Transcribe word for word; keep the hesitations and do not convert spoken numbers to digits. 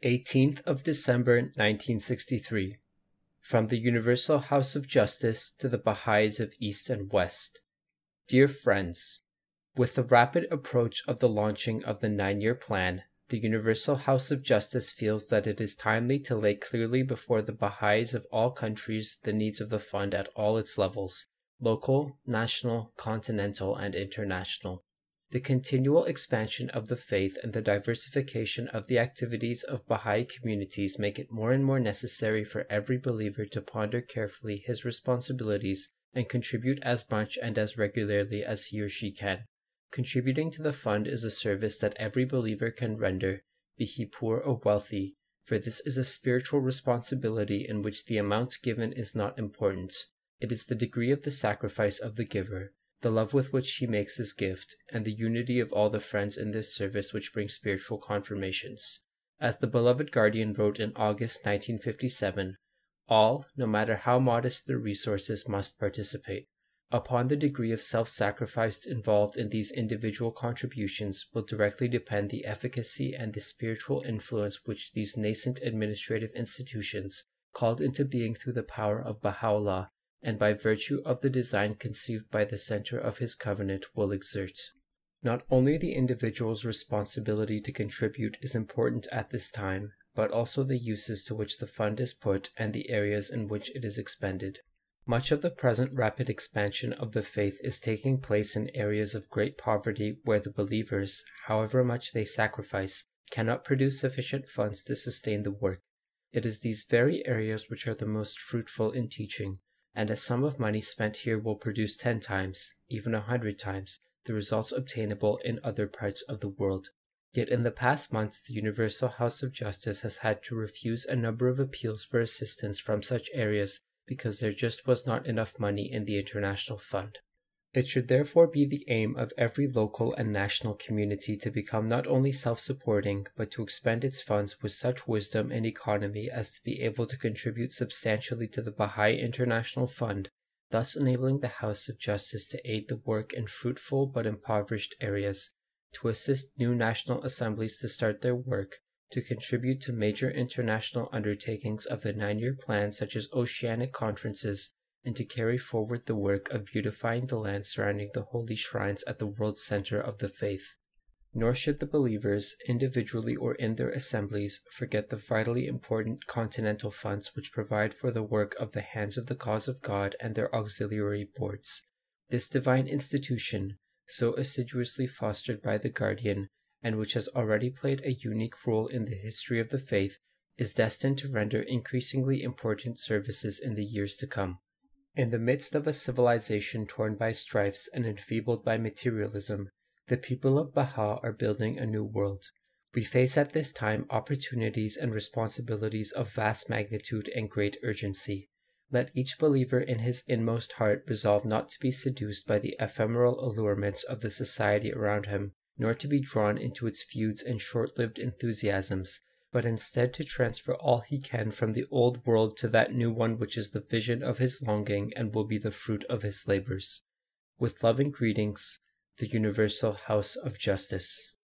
eighteenth of December nineteen sixty-three. From the Universal House of Justice to the Baha'is of East and West. Dear friends, with the rapid approach of the launching of the nine-year plan, the Universal House of Justice feels that it is timely to lay clearly before the Baha'is of all countries the needs of the fund at all its levels, local, national, continental, and international. The continual expansion of the faith and the diversification of the activities of Baha'i communities make it more and more necessary for every believer to ponder carefully his responsibilities and contribute as much and as regularly as he or she can. Contributing to the fund is a service that every believer can render, be he poor or wealthy, for this is a spiritual responsibility in which the amount given is not important. It is the degree of the sacrifice of the giver, the love with which he makes his gift, and the unity of all the friends in this service which brings spiritual confirmations. As the beloved guardian wrote in August nineteen fifty-seven, all, no matter how modest their resources, must participate. Upon the degree of self-sacrifice involved in these individual contributions will directly depend the efficacy and the spiritual influence which these nascent administrative institutions, called into being through the power of Baha'u'llah, and by virtue of the design conceived by the center of his covenant, will exert. Not only the individual's responsibility to contribute is important at this time, but also the uses to which the fund is put and the areas in which it is expended. Much of the present rapid expansion of the faith is taking place in areas of great poverty where the believers, however much they sacrifice, cannot produce sufficient funds to sustain the work. It is these very areas which are the most fruitful in teaching, and a sum of money spent here will produce ten times, even a hundred times, the results obtainable in other parts of the world. Yet in the past months the Universal House of Justice has had to refuse a number of appeals for assistance from such areas because there just was not enough money in the international fund. It should therefore be the aim of every local and national community to become not only self-supporting, but to expend its funds with such wisdom and economy as to be able to contribute substantially to the Baha'i International Fund, thus enabling the House of Justice to aid the work in fruitful but impoverished areas, to assist new national assemblies to start their work, to contribute to major international undertakings of the nine-year plan such as oceanic conferences, and to carry forward the work of beautifying the land surrounding the holy shrines at the world center of the faith. Nor should the believers, individually or in their assemblies, forget the vitally important continental funds which provide for the work of the Hands of the Cause of God and their auxiliary boards. This divine institution, so assiduously fostered by the Guardian, and which has already played a unique role in the history of the faith, is destined to render increasingly important services in the years to come. In the midst of a civilization torn by strifes and enfeebled by materialism, the people of Baha are building a new world. We face at this time opportunities and responsibilities of vast magnitude and great urgency. Let each believer in his inmost heart resolve not to be seduced by the ephemeral allurements of the society around him, nor to be drawn into its feuds and short-lived enthusiasms, but instead to transfer all he can from the old world to that new one which is the vision of his longing and will be the fruit of his labors. With loving greetings, the Universal House of Justice.